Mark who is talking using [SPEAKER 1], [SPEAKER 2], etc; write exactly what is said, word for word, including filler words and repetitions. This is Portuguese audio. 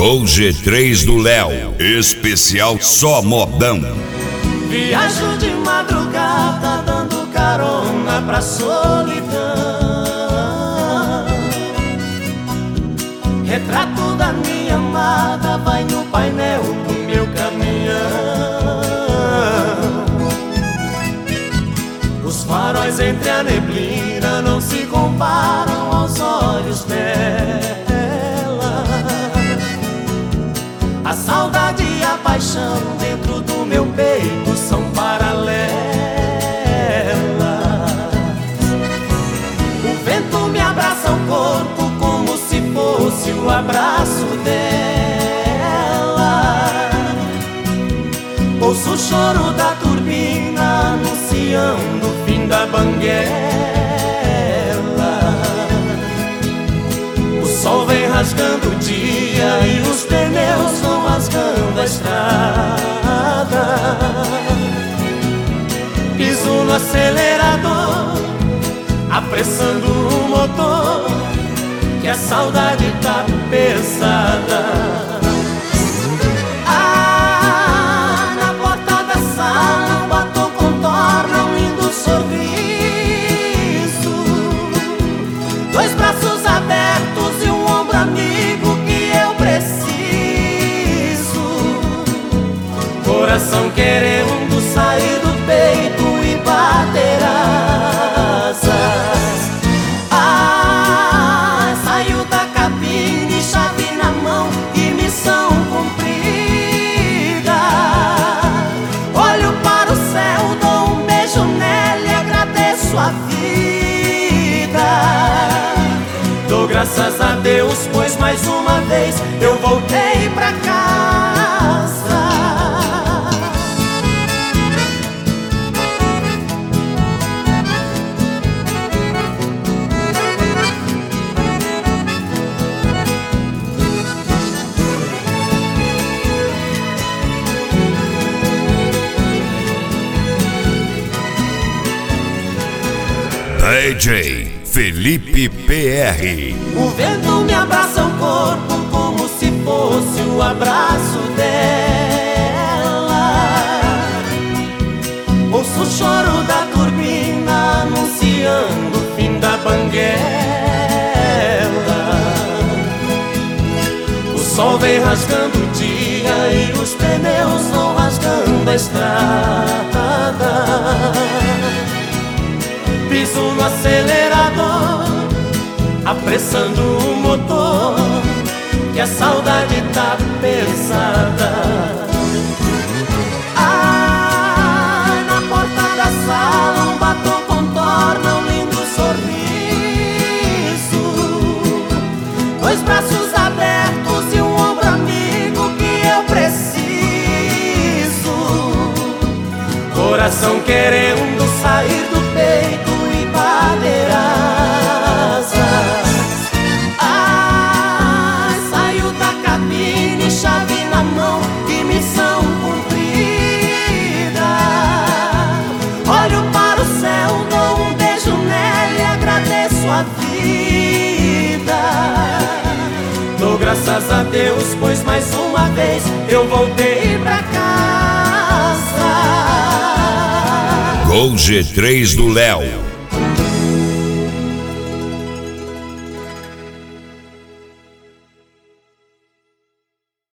[SPEAKER 1] Gol G três do Léo, especial só modão.
[SPEAKER 2] Viajo de madrugada dando carona pra solidão. Retrato da minha amada vai no painel do meu caminhão. Os faróis entre a neblina não se comparam aos olhos dela. A saudade e a paixão dentro do meu peito são paralelas. O vento me abraça o corpo como se fosse o abraço dela. Ouço o choro da turbina anunciando o fim da banguela. O sol vem rasgando o dia e os pneus vão rasgando a estrada. Piso no acelerador, apressando o motor, que a saudade tá pesada. Ah, na porta da sala um batom contorna um lindo sorriso. Dois braços abertos e um ombro amigo que eu preciso. Coração querendo sair do peito e bater asas. Ah, saiu da cabine, chave na mão e missão cumprida. Olho para o céu, dou um beijo nela e agradeço a vida. Dou graças a Deus, pois mais uma vez eu voltei pra casa.
[SPEAKER 1] D J Felipe P R.
[SPEAKER 2] O vento me abraça o corpo como se fosse o abraço dela. Ouço o choro da turbina anunciando o fim da banguela. O sol vem rasgando o dia e os pneus vão rasgando a estrada. Piso no acelerador, apressando o motor, que a saudade tá pesada. Ah, na porta da sala um batom contorna um lindo sorriso. Dois braços abertos e um ombro amigo que eu preciso. Coração querendo sair do peito e bater asas. Ah, saiu da cabine, chave na mão e missão cumprida. Olho para o céu, dou um beijo nela e agradeço a vida. Dou graças a Deus, pois mais uma vez eu voltei pra casa.
[SPEAKER 1] Gol G três do Léo.